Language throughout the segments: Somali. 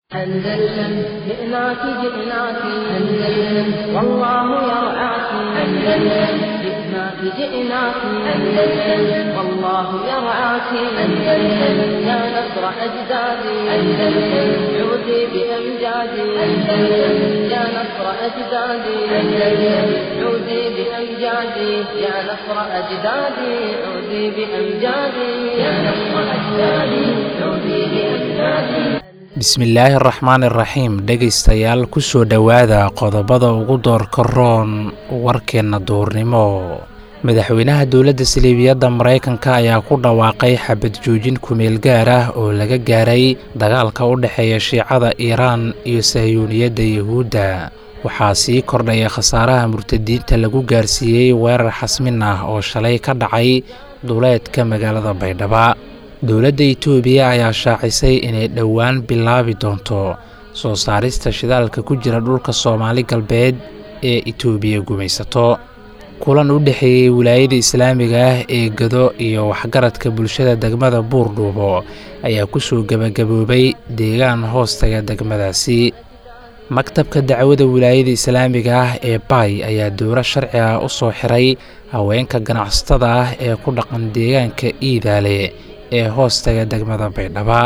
أندلسن جئناك جئناك أندلسن والله يرعاك أندلسن جئناك جئناك أندلسن والله يرعاك أندلسن يا نصر أجدادي أندلسن عودي بأمجادي أندلسن يا نصر أجدادي أندلسن عودي بأمجادي يا نصر أجدادي عودي بأمجادي يا نصر أجدادي عودي بأمجادي. bismillaahi araxmaan iraxiim dhegaystayaal kusoo dhowaada qodobada ugu doorka roon warkeenna duurnimo. madaxweynaha dowladda saliibiyadda maraykanka ayaa ku dhawaaqay xabad joojin kumeel gaar ah oo laga gaaray dagaalka u dhexeeya shiicada iiraan iyo sahyuuniyadda yuhuudda. waxaa sii kordhaya khasaaraha murtadiinta lagu gaarsiiyey weerar xasmin ah oo shalay ka dhacay duleedka magaalada baydhabo. dowladda itoobiya ayaa shaacisay inay dhowaan bilaabi doonto soo saarista shidaalka ku jira dhulka soomaali galbeed ee itoobiya gumaysato. kulan u dhexeeyey wilaayada islaamiga ah ee gado iyo waxgaradka bulshada degmada buurdhuubo ayaa kusoo gebagaboobay deegaan hoostaga degmadaasi. maktabka dacwada wilaayada islaamiga ah ee baay ayaa dowro sharci ah u soo xiray haweenka ganacsatada ah ee ku dhaqan deegaanka iidaale ee hoostaga degmada baydhabo.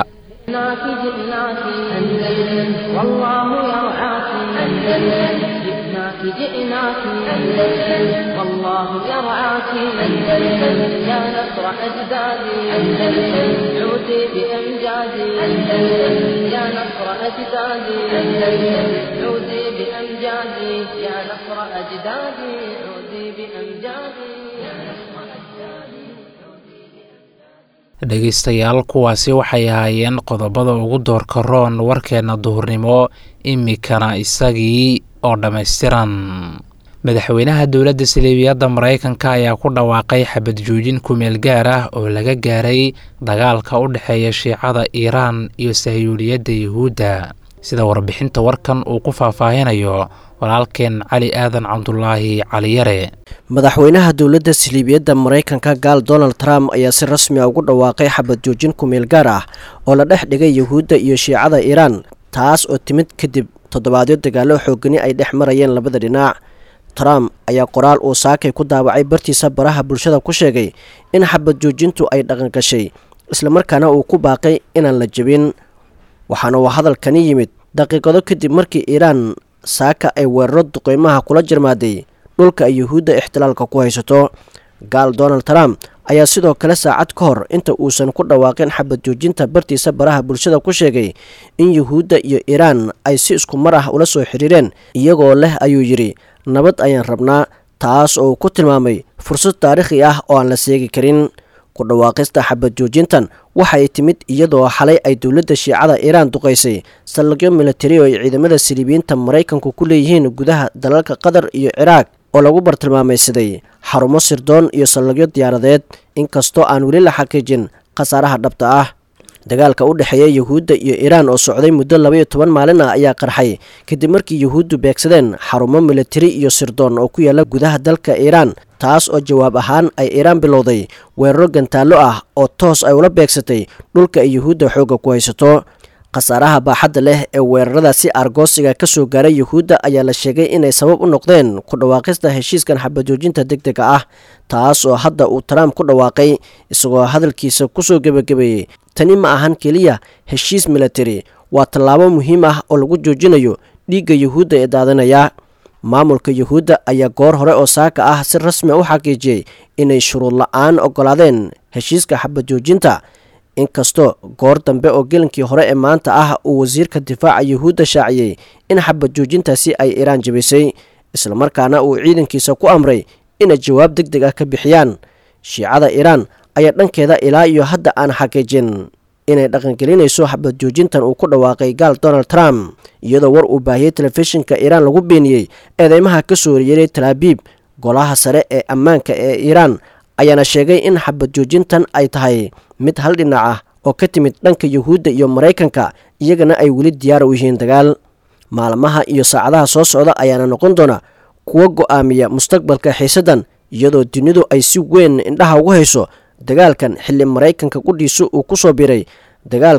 dhegaystayaal kuwaasi waxay ahaayeen qodobada ugu doorka roon warkeenna duhurnimo, imikana isagii oo dhammaystiran. madaxweynaha dowladda saliibiyadda maraykanka ayaa ku dhawaaqay xabad joojin kumeel gaar ah oo laga gaaray dagaalka u dhexeeya shiicada iiraan iyo sahyuuniyadda yuhuudda, sida warbixinta warkan uu ku faahfaahinayo walaalkeen cali aadan cabdulaahi caliyare. madaxweynaha dowladda saliibiyadda maraykanka gaal donald trump ayaa si rasmi ah ugu dhawaaqay xabad joojin kumeel gaar ah oo la dhex dhigay yuhuudda iyo shiicada iiraan, taas oo timid kadib toddobaadyo dagaallo xoogani ay dhex marayeen labada dhinac. trump ayaa qoraal uu saakay ku daawacay bartiisa baraha bulshada ku sheegay in xabad joojintu ay dhaqan gashay islamarkaana uu ku baaqay inaan la jebin, waxaana uu hadalkani yimid daqiiqado kadib markii iiraan saaka ay weeraro duqeymaha kula jarmaaday dhulka ay yuhuudda ixtilaalka ku haysato. gaal donald trump ayaa sidoo kale saacad ka hor inta uusan ku dhawaaqin xabad joojinta bartiisa baraha bulshada ku sheegay in yuhuudda iyo iiraan ay si isku mar ah ula soo xiriireen iyagoo leh ayuu yidhi nabad ayaan rabnaa, taas oo uu ku tilmaamay fursad taariikhi ah oo aan la seegi karin. ku dhawaaqista xabad joojintan waxay timid iyadoo xalay ay dowladda shiicada iiraan duqaysay saldhigyo militari oo ay ciidamada saliibiyiinta maraykanku ku leeyihiin gudaha dalalka qatar iyo ciraaq oo lagu bartilmaamaysaday xarumo sirdoon iyo saldhigyo diyaaradeed, inkastoo aan weli la xaqiijin khasaaraha dhabta ah. dagaalka u dhexeeya yuhuudda iyo iiraan oo socday muddo 12 maalin ah ayaa qarxay kadib markii yuhuuddu beegsadeen xarumo militari iyo sirdoon oo ku yaala gudaha dalka iiraan, taas oo jawaab ahaan ay iiraan bilowday weeraro gantaallo ah oo toos ay ula beegsatay dhulka ay yuhuudda xoogga ku haysato. khasaaraha baaxadda leh ee weeraradaasi argoosiga ka soo gaaray yuhuudda ayaa la sheegay inay sabab u noqdeen ku dhawaaqista heshiiskan xabad joojinta degdega ah, taas oo hadda uu Trump ku dhawaaqay isagoo hadalkiisa kusoo gebagabeeyey tani ma ahan keliya heshiis militari, waa tallaabo muhiim ah oo lagu joojinayo dhiigga yuhuudda ee daadanaya. maamulka yuhuudda ayaa goor hore oo saaka ah si rasmi u xaqiijiyey inay shuruud la'aan oggolaadeen heshiiska xabad joojinta, inkastoo goor dambe oo gelinkii hore ee maanta ah uu wasiirka difaaca yuhuudda shaaciyey in xabad joojintaasi ay iiraan jebisay, islamarkaana uu ciidankiisa ku amray inay jawaab degdeg ah ka bixiyaan. shiicada iiraan ayaa dhankeeda ilaa iyo hadda aan xaqiijin inay dhaqangelinayso xabad joojintan uu ku dhawaaqay gaal donald trump, iyadoo war uu baahiyey telefishinka iiraan lagu beeniyey eedeymaha ka soo yeeray talaabiib. golaha sare ee ammaanka ee iiraan ayaana sheegay in xabad joojintan ay tahay mid hal dhinac ah oo ka timid dhanka yuhuudda iyo maraykanka, iyagana ay weli diyaar u yihiin dagaal. maalmaha iyo saacadaha soo socda ayaana noqon doona kuwa go'aamiya mustaqbalka xiisaddan, iyadoo dunidu ay si weyn indhaha ugu hayso dagaalkan xilli maraykanka qudhiisu uu ku soo biray dagaalka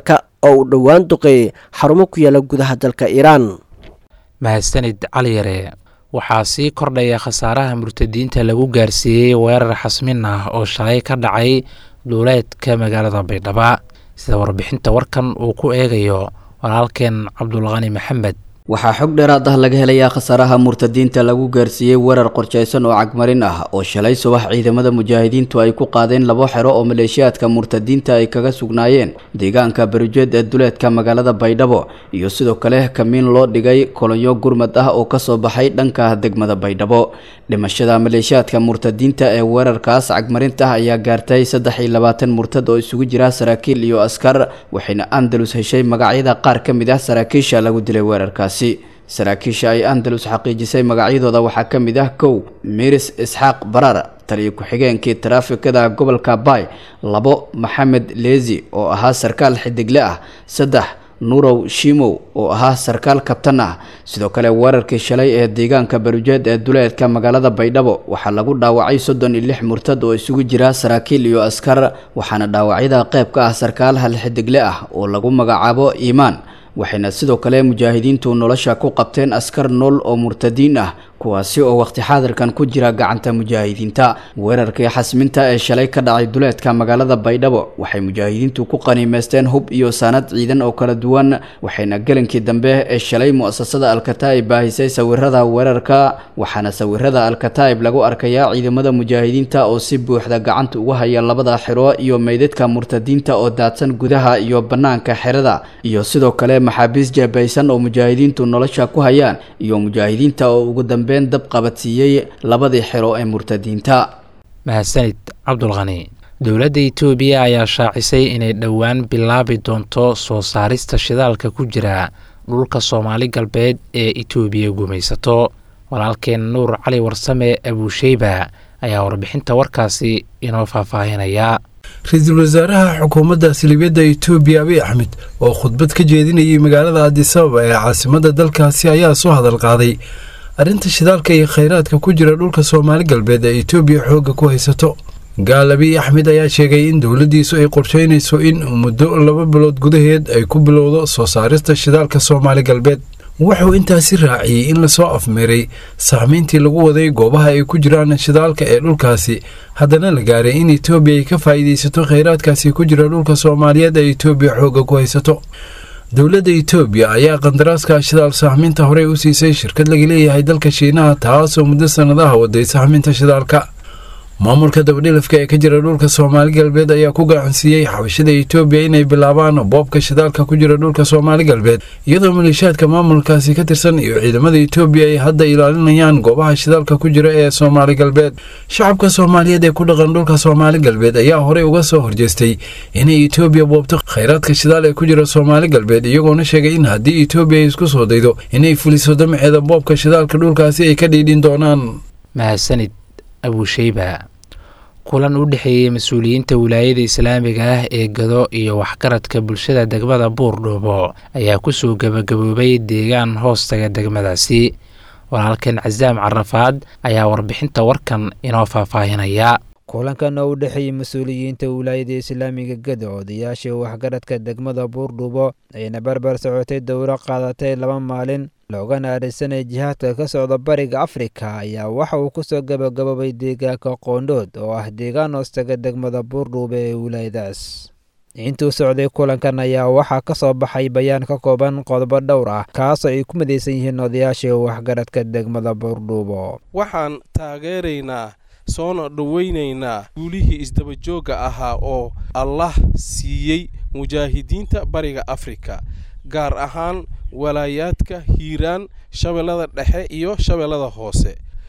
oo uu dhowaan duqeeyey xarumo ku yaala gudaha dalka Iiraan. mahadsanid cali yare waxaa sii kordhaya khasaaraha murtadiinta lagu gaarsiiyey weerar xasmin ah oo shalay ka dhacay duuleedka magaalada Baydhabo sida warbixinta warkan uu ku eegayo walaalkeen Cabdulqani Maxamed. waxaa xog dheeraad ah laga helayaa khasaaraha murtadiinta lagu gaarsiiyey weerar qorshaysan oo cagmarin ah oo shalay subax ciidamada mujaahidiintu ay ku qaadeen labo xero oo maleeshiyaadka murtadiinta ay kaga sugnaayeen deegaanka Barujeed ee duleedka magaalada Baydhabo iyo sidoo kale kamiin loo dhigay kolonyo gurmad ah oo ka soo baxay dhanka degmada Baydhabo. dhimashada maleeshiyaadka murtadiinta ee weerarkaas cagmarinta ah ayaa gaartay 23 murtad oo isugu jira saraakiil iyo askar waxayna Andalus heshay magacyada qaar ka mid ah saraakiisha lagu dilay weerarkaas. saraakiisha ay Andalus xaqiijisay magacyadooda waxaa ka mid ah kow Miris Isxaaq Barar taliye ku-xigeenkii taraafikada gobolka Bay, labo Maxamed Leezi oo ahaa sarkaal xidigle ah, saddex Nurow Shimow oo ahaa sarkaal kabtan ah. sidoo kale weerarkii shalay ee deegaanka Barujeed ee duleedka magaalada Baydhabo waxaa lagu dhaawacay 36 murtad oo isugu jira saraakiil iyo askar waxaana dhaawacyada qayb ka ah sarkaal hal xidigle ah oo lagu magacaabo Iimaan. waxayna sidoo kale mujaahidiintu nolosha ku qabteen askar nool oo murtadiin ah kuwaasi oo waqti xaadirkan ku jira gacanta mujaahidiinta. weerarkii xasminta ee shalay ka dhacay duleedka magaalada Baydhabo waxay mujaahidiintu ku qaniimeysteen hub iyo sanad ciidan oo kala duwan waxayna galankii dambe ee shalay mu'asasada Al-Kataib baahisay sawirada weerarka waxaana sawirada Al-Kataib lagu arkayaa ciidamada mujaahidiinta oo si buuxda gacanta ugu haya labada xero iyo meydadka murtadiinta oo daadsan gudaha iyo banaanka xerada iyo sidoo kale maxaabiis jabaysan oo mujaahidiintu nolosha ku hayaan iyo mujaahidiinta oo ugu dambeyn dab qabadsiiyay labadii xero ee murtadiinta. mahadsanid Cabdulqani. dowladda Itoobiya ayaa shaacisay inay dhowaan bilaabi doonto soo saarista shidaalka ku jira dhulka Soomaali galbeed ee Itoobiya gumaysato. walaalkeen Nuur Cali Warsame Abushayba ayaa warbixinta warkaasi inoo faahfaahinaya. ra-iisul wasaaraha xukuumadda Silibiyadda Itoobiya Abiy Ahmed oo khudbad ka jeedinayay magaalada Addis Ababa ee caasimadda dalkaasi ayaa soo hadal qaaday arrinta shidaalka iyo kheyraadka ku jira dhulka Soomaali galbeed ee Itoobiya xooga ku haysato. gaal Abiy Ahmed ayaa sheegay in dowladdiisu ay qorsheynayso in muddo 2 bilood gudaheed ay ku bilowdo soo saarista shidaalka Soomaali galbeed. wuxuu intaasi raaciyay in la soo afmeeray saamayntii lagu waday goobaha ay ku jiraan shidaalka ee dhulkaasi haddana la gaaray in Itoobiya ay ka faa'iideysato kheyraadkaasi ku jira dhulka Soomaaliyeed ee Itoobiya xooga ku haysato. dowladda Itoobiya ayaa qandaraaska shidaal saamaynta hore u siisay shirkad laga leeyahay dalka Shiinaha taasoo muddo sanadaha waday saamaynta shidaalka. maamulka dabadhilafka ee ka jira dhulka Soomaali galbeed ayaa ku gacansiiyay xabashada Itoobiya inay bilaabaan boobka shidaalka ku jira dhulka Soomaali galbeed iyadoo maleeshiyaadka maamulkaasi ka tirsan iyo ciidamada Itoobiya ay hadda ilaalinayaan goobaha shidaalka ku jira ee Soomaali galbeed. shacabka Soomaaliyeed ee ku dhaqan dhulka Soomaali galbeed ayaa hore uga soo horjeestay inay Itoobiya boobto kheyraadka shidaal ee ku jira Soomaali galbeed iyagoona sheegay in haddii Itoobiya ay isku soo daydo inay fuliso damaceeda boobka shidaalka dhulkaasi ay ka dhiidhin doonaan. mahadsanid Abushayba. kulan u dhexeeyay mas'uuliyiinta wilaayada Islaamiga ah ee Gado iyo waxgaradka bulshada degmada Buurdhuubo ayaa ku soo gabagaboobay deegaan hoostaga degmadaasi. walaalkeen Cazaam Carafaad ayaa warbixinta warkan inoo faahfaahinaya. kulankan oo u dhexeeyay mas'uuliyiinta wilaayada Islaamiga Gado odayaasha waxgaradka degmada Buurdhuubo ayna barbar socotay dowro qaadatay 2 maalin loogana adeegsanay jihaadka ka socda bariga Afrika ayaa waxa uu ku soo gabagaboobay deegaanka Qoondhood oo ah deegaan hoostaga degmada Buurdhuubo ee wilaayadaas. intuu socday kulankan ayaa waxaa ka soo baxay bayaan ka kooban qodobo dhowr ah kaasoo ay ku midaysan yihiin odayaasha waxgaradka degmada Buurdhuubo. waxaan taageeraynaa soona dhaweynaynaa guulihii isdabajooga ahaa oo Allah siiyey mujaahidiinta bariga Afrika gaar ahaan walaayaadka Hiiraan, Shabeellada Dhexe iyo Shabeellada Hoose.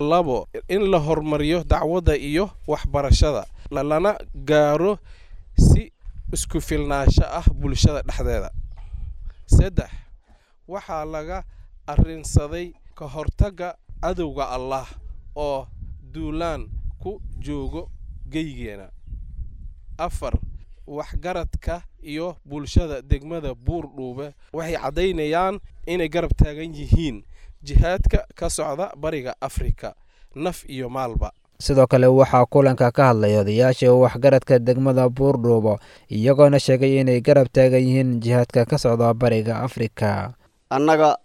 2 in la hormariyo dacwada iyo waxbarashada lana gaaro si isku filnaansho ah bulshada dhexdeeda. 3 waxaa laga arrinsaday ka hortaga adowga Allah oo duulaan ku joogo geygeena. 4 waxgaradka iyo bulshada degmada Buurdhuubo waxay cadeynayaan inay garab taagan yihiin jihaadka ka socda bariga Afrika naf iyo maalba. sidoo kale waxaa kulanka ka hadlay odayaasha waxgaradka degmada buurdhuubo iyagoona sheegay inay garab taagan yihiin jihaadka ka socda bariga afrika. annaga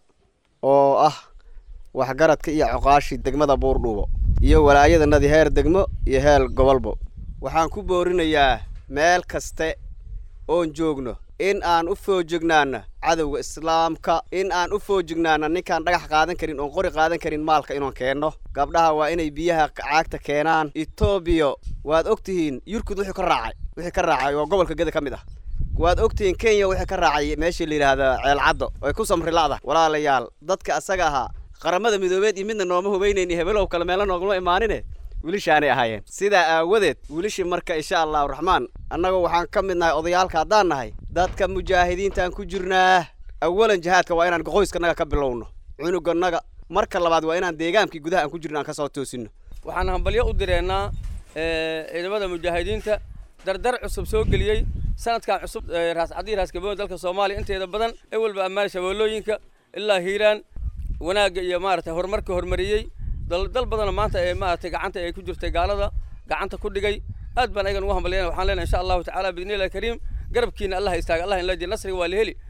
oo ah waxgaradka iyo coqaashi degmada buurdhuubo iyo walaayadanadii heer degmo iyo heer gobolbo waxaan ku boorinayaa meel kaste oon joogno in aan u foojignaana cadowga islaamka, in aan u foojignaana ninkaan dhagax qaadan karin oon qori qaadan karin maalka inaan keenno. gabdhaha waa inay biyaha caagta keenaan. Itoobiya waad ogtihiin yurkud wixii ka raacay oo gobolka Geda ka mid ah. waad ogtihiin Kenya wixii ka raacay meeshii la yiraahdo Ceel Caddo oo ku samri laada. walaalayaal dadka asaga ahaa qaramada midoobeed iyo midna nooma hubeynayni hebelow kala meel noogma imaanine wiilashaanay ahaayeen. sidaa aawadeed wiilashii marka insha Allah raxmaan annaga waxaan ka midnahay odayaalka haddaan nahay dadka mujaahidiintaan ku jirnaa. awalan jihaadka waa inaan qoyskanaga ka bilowno, cunuganaga marka labaad waa inaan deegaankii gudaha aan ku jirnaan ka soo toosino. waxaan hambalyo u direynaa ciidamada mujaahidiinta dardar cusub soo galiyay sanadkan cusub raas cadii raas gaboon dalka Soomaaliya inteeda badan ee walba amaal shabeellooyinka ilaa Hiiraan wanaaga iyo maartay horumarka hormariyay dal badan maanta ee maartay gacanta ay ku jirtay gaalada gacanta ku dhigay aad baan ayagan ugu hambalyeynaa. waxaan leenahay insha Allah ta'ala bidnillahi kariim garabkiina Allah istaaga Allah in la jin nasriga waa la heli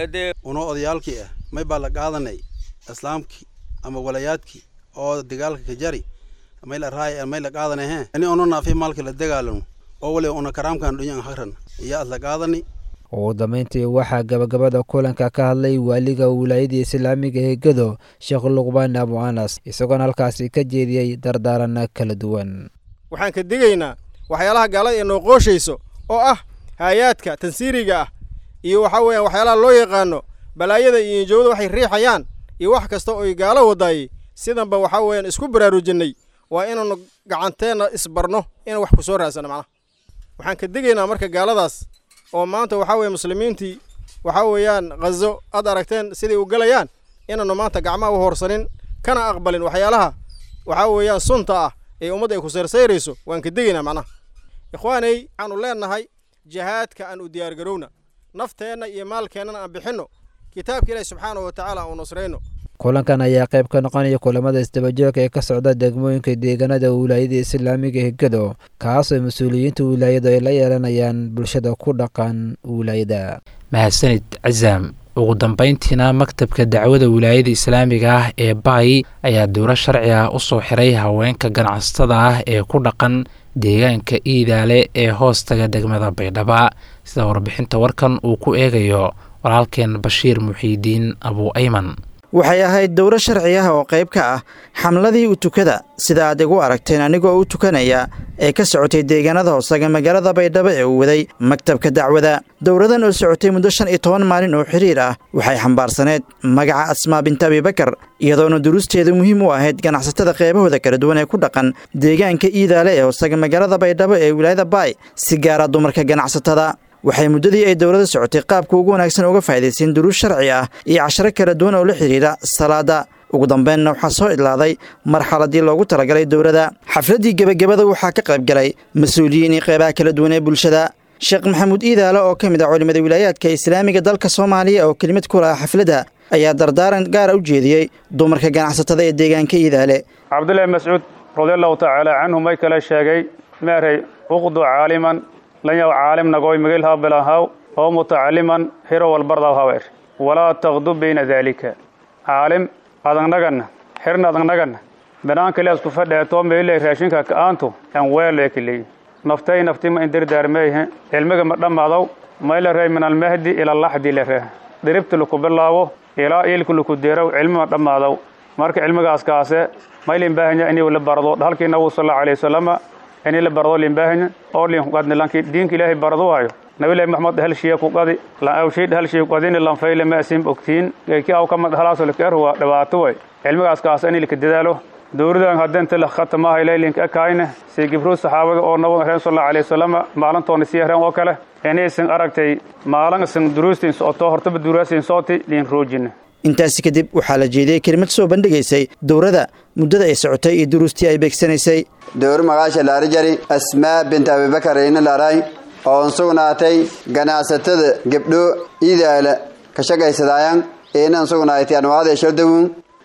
uno odayaalkii ah may baa la qaadanay islaamkii ama walayaadkii oo dagaalka ka jari may la raay may la qaadanay ani ono naafi maalka la dagaalano oo wali una karaamkan dhunyan haran iyo la qaadani. ugu dambeyntii waxaa gabagabada kulanka ka hadlay waaliga wilaayada islaamiga ee Gedo Sheekh Luqmaan Abu Anas isagoona halkaasi ka jeediyay dardaaran kala duwan. waxaan ka digaynaa waxyaalaha gaalada ee noo qooshayso oo ah hayaadka tansiiriga ah iyo waxa weeyaan waxyaalaha loo yaqaano balaayada iyo joogada waxay riixayaan iyo wax kasta oo ay gaalo wadaayay sidanba waxa weeyaan isku baraarujinay waa inaanu gacanteena isbarno in wax ku soo raasano macna. waxaan ka digaynaa marka gaaladaas oo maanta waxa weey muslimiintii waxa weeyaan Gazo aad aragteen sidii u galayaan inaanu maanta gacmaha u horsanin kana aqbalin waxyaalaha waxa weeyaan sunta ah ee ummadda ay ku saarsayrayso. waan ka digaynaa macna ikhwaanay aanu leenahay jihaadka aan u diyaar garowna nafteena iyo maalkeena aan bixino kitaabka Ilaahay subhanahu wa ta'ala oo nusrayno. kulankan ayaa qayb ka noqonaya kulamada isdabajooga ee ka socda degmooyinka deegaanada wilaayada islaamiga ee Gedo kaas oo mas'uuliyiinta wilaayada ay la yeelanayaan bulshada ku dhaqan wilaayada. mahadsanid Azam. ugu dambeyntiina maktabka dacwada wilaayada islaamiga ah ee Bay ayaa dowlad sharci ah u soo xiray haweenka ganacsatada ah ee ku dhaqan deegaanka Iidaale ee hoostaga degmada Baydhabo sida warbixinta warkan uu ku eegayo walaalkeen Bashiir Muxiidiin Abu Ayman. waxay ahayd dowro sharci ah oo qayb ka ah xamladii u tukada sida aad igu aragteen anigoo u tukanaya ee ka socotay deegaanada hoosaga magaalada Baydhabo ee uu waday maktabka dacwada. dowradan oo socotay muddo 15 maalin oo xiriir ah waxay xambaarsaneed magaca Asmaa bint Abi Bakar iyadoona durusteedu muhiim u ahayd ganacsatada qaybahooda kala duwan ee ku dhaqan deegaanka Iidaale ee hoosaga magaalada Baydhabo ee wilaayada Bay si gaar ah dumarka ganacsatada. waxay muddadii ay dowladda socotay qaabka ugu wanaagsan uga faa'iideysan duruus sharci ah iyo casharo kala duwan oo la xiriira salaada. ugu dambeynna waxaa soo idlaaday marxaladii loogu talagalay dowladda. xafladii gebagabada waxaa ka qayb galay mas-uuliyiin iyo qaybaha kala duwan ee bulshada. Sheekh Maxamuud Iidaale oo ka mid ah culimada wilaayaadka islaamiga dalka Soomaaliya oo kelimad ku lahaa xafladda ayaa dardaaran gaar u jeediyey dumarka ganacsatada ee deegaanka Iidaale. Cabdullaahi Mas'uud radiyallahu ta'ala anhu may kala sheegay maaray uqdu caaliman lan yaw caalim nagoy migil habalahaw oo mutacalliman hiro walbardaw hawer wala taqdu bayna dhalika caalim adagnagan xirna adagnagan banaan kale isku fadheeto meelay raashinka ka aanto aan weelay kale nafti ma indir daarmeeyay ilmiga ma dhamaadaw mayla ray min al mahdi ila lahdi la raa diribtu ku bilaabo ila ilku ku deerow ilmi ma dhamaadaw marka ilmigaas kaase maylin baahanya inuu la barado halkii nabi sallallahu alayhi wasallam أنا اللي برضو اللي مباهن أو اللي قادنا لانك دينك إلهي برضو هايو نبي الله محمد هالشيء كقاضي لا أو شيء هالشيء قاضين اللي فايل ما اسم أكتين كي أو كم هلاص ولا كأر هو دبعتوي علم عسكاس أنا اللي كديداله دور ده هذين تلا خط ما هي لينك أكاينه سيجبرو الصحابة أو النبي صلى الله عليه وسلم معلن تونسيه رأوا وكله يعني سن أركتي معلن سن دروسين صوته هرتب دروسين صوتي لين روجين intaasi kadib waxaa la jeediyey kelimad soo bandhigaysay dowrada muddada ay socotay iyo duruustii ay beegsanaysay. dowr magaasha la rajari Asmaa bint Abi Bakar in la ray oo sugnaatay ganacsatada gabdho Iidaale ka shaqaysadayaan inaan sugnaatay anwaada shadawun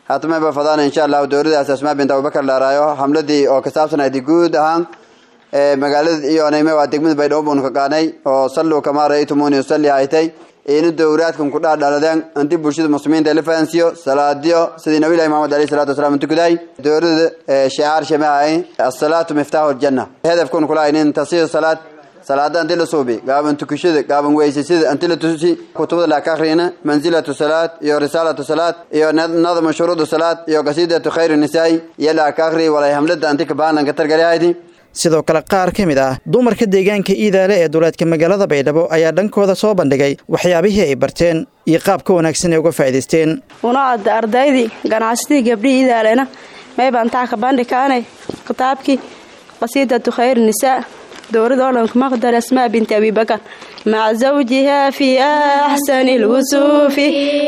hatma ba fadana insha Allah dowladda Asmaa bint Abubakar laarayo hamladii oo ka saabsanayd guud ahaan magaalada iyo anayma waa degmada Baydhabo ka qaanay oo sallu kama ra'aytumuni usalli aytay in dowladkan ku dhaadhaladeen anti bulshada muslimiinta la fahansiyo salaadiyo sidii nabi Muhammad alayhi salatu wasallam tukaday dowladda shi'aar shamaa'ay as-salatu miftahul janna hadafkun kula in tasiir salaada anti la suubi gaaban tukashada gaaban weysasida anti la tusi kutubada la akhrina manzilatu salat iyo risalatu salat iyo nadam shuruud salat iyo qasidatu khairin nisa'i yala akhri wala hamlada anti ka baanan ka targaraydi sidoo kale qaar ka mid ah dumarka deegaanka Iidaale ee dowladka magaalada Baydhabo ayaa dhankooda soo bandhigay waxyaabihii ay barteen iyo qaabka wanaagsan ee uga faa'iideysteen una ardaydii ganacsiga gabdhii Iidaalena may baan taa ka bandhigay kitaabkii qasidatu khayr nisaa دورة دولة مقدر أسماء بنت أبي بكر مع زوجها في أحسن الوصوف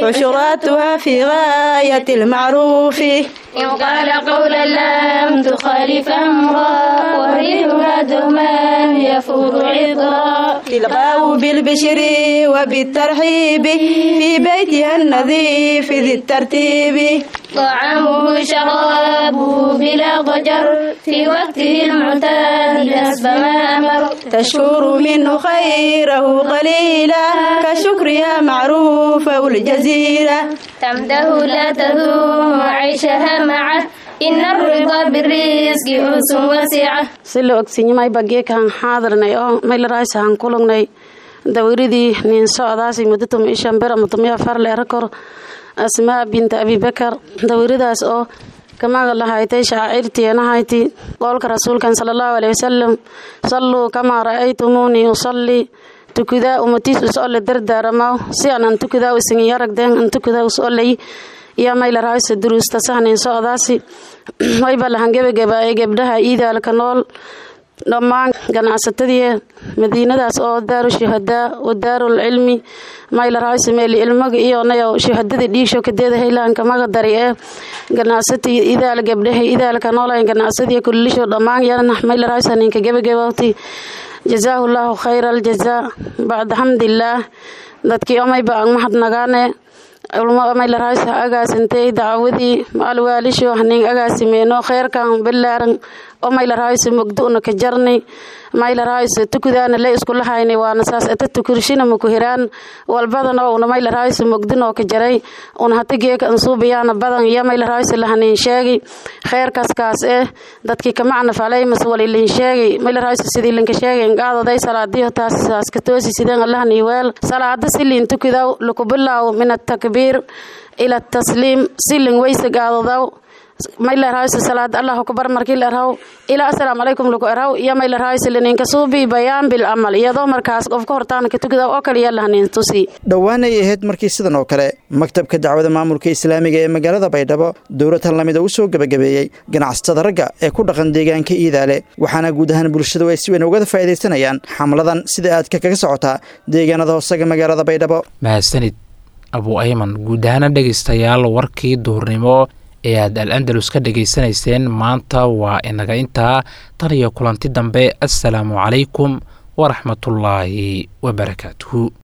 وشراتها في غاية المعروف إن قال قولا لم تخالف أمرا وريدها دوما يفور عطرا تلقاه بالبشر وبالترحيب في بيتها النظيف ذي الترتيب طعامه شرابه بلا ضجر في وقته المعتاد حسب ما أمر تشكر منه خيره قليلا كشكرها معروفة والجزيرة تمده لا تذوم عيشها معه إن الرضا بالرزق أنس واسعة سلو أكسيني ماي بقى كان حاضرني ماي لرايس هان كولوني دوريدي نين سعداسي مدتهم إيشان برا مطمئة فرلي ركور أسماء بنت أبي بكر دوريداس كما قال هايتي شاعرتي أنا هايتي قولك رسول كان صلى الله عليه وسلم صلوا كما رأيتموني أصلي تكذا أمتيس أسأل الدردار ما سيانا تكذا وسني يرك دين أن تكذا وسألي يا مايل رئيس الدروس تسهنين سعداسي ما يبغى لهنجيب جبدها إذا الكنول dhammaan ganacsatada madiinadaas oo daaru shuhada oo daarul ilmi mayl raayis meel ilmaga iyo nayo shuhadada dhiisho kadeeda heelanka maga dari ee ganacsatada idaal gabdhaha idaal ka noolaan ganacsatada kullisho dhammaan yana mayl raayis ninka gabagabawti jazaahullahu khayral jazaa ba'd hamdillah dadkii amay baan mahadnagaane ulmo mayl raayis agaasintay dacwadii maal waalisho hanin agaasimeyno khayrkan bilaaran oo mayl raayis mugdoona ka jarnay mayl raayis tukudana la isku lahaynay waana saas inta tukurshina ma ku hiraan walbadan oo mayl raayis mugdino ka jaray oo hatigee kan suubiyana badan ya mayl raayis lahanin sheegi khayrkaas kaas dadkii ka macna falay mas'uul ilin sheegi mayl raayis sidii linka sheegay qaadaday salaadiyo taas ka toosi sideen allah ni weel salaada silin tukudaw lagu bilaaw min at-takbir ila at-taslim silin waysa qaadaw mayl raayis salaad allah akbar markii la raw ila assalaamu alaykum lagu raw ya mayl raayis linka suubi bayaan bil amal iyadoo markaas qofka hortaan ka tukada oo kaliya lahanin tusi dhawaan ay ahayd markii sidan oo kale maktabka dacwada maamulka islaamiga ee magaalada Baydhabo dowladda lamida uu soo gabagabeeyay ganacsatada ragga ee ku dhaqan deegaanka Iidaale waxaana guud ahaan bulshada ay si weyn uga faa'iideysanayaan xamladan sida aad kaga socota deegaanada hoosaga magaalada Baydhabo mahadsanid Abu Ayman guud ahaan dhageystayaal warkii duurnimo ee aad al-Andalus ka dhageysanayseen maanta waa inaga intaa tan iyo kulanti dambe assalaamu calaykum waraxmatullaahi wabarakaatuhu